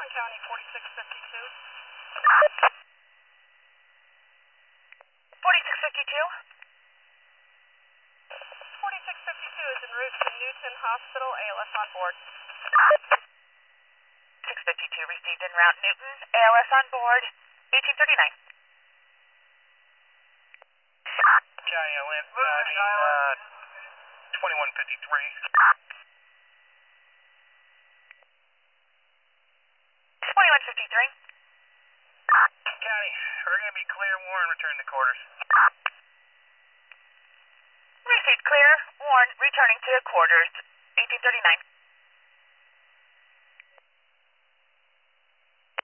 County 4652. 4652? 4652 is en route to Newton Hospital, ALS on board. 652 received en route Newton, ALS on board, 1839. County Lance, 2153. 2153. County, we're going to be clear. Warren, return to quarters. Received clear, Warren returning to quarters, 1839.